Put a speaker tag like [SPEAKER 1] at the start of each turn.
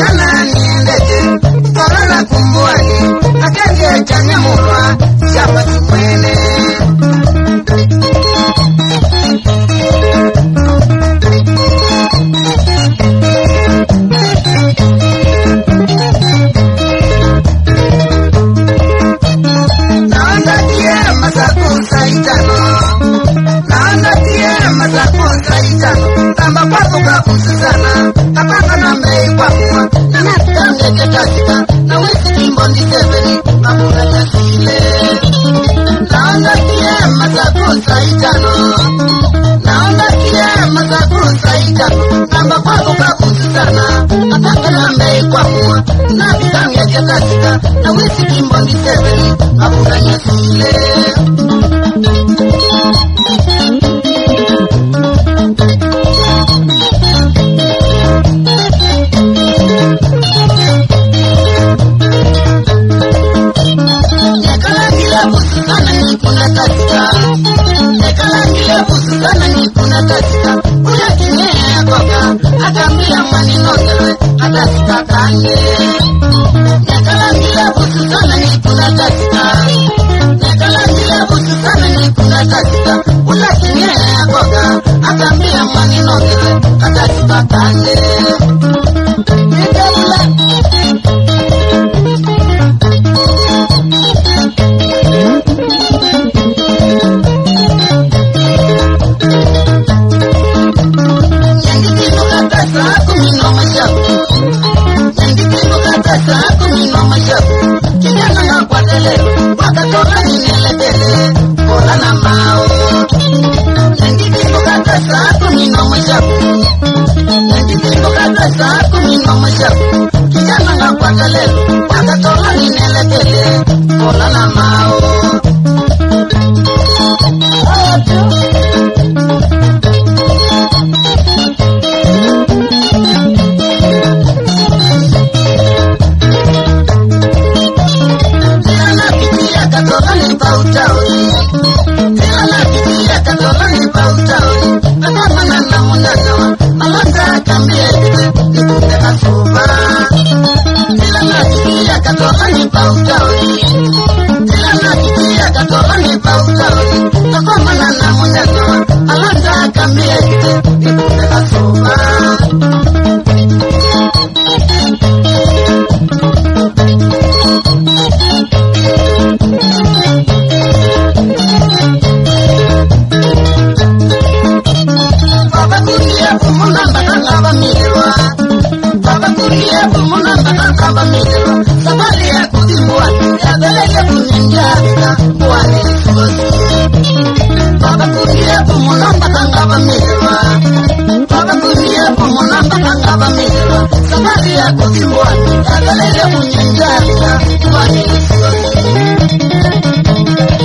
[SPEAKER 1] Jana niendeje Korona kumbuani Akenge chanya mulwa Shamba chumwene Tamba papo kakusana Kapanga na mei kwa mwa Nana kitange ketasika Na wisi kimbo ndisebeni Mabura ya sile Naonda kie masaku saitano Naonda kie masaku saitano Tamba papo kakusana Kapanga na mei kwa mwa Nana kitange ketasika Na wisi kimbo ndisebeni Mabura ya sile Sana ni kuna katika Uya kimea koka Akambia mwani nongelwe Hata sika kanye Nekala ngila busu sana ni kuna katika Nekala ngila busu sana ni kuna katika Uya kimea koka Akambia mwani nongelwe Hata sika kanye Nekala Saku mino mashabu Kijana na kwa tele Wakatola nineletele Kola na mao Nengi bimbo kata saku mino mashabu Nengi bimbo kata saku mino mashabu Kijana na kwa tele Wakatola nineletele Kola na mao Sabari ya kudimbua ya beleke kuninjaka Mwani sugosi Baba kunia kumunamba kangaba mirwa Baba kunia kumunamba kangaba mirwa Sabari ya kudimbua ya beleke kuninjaka Mwani sugosi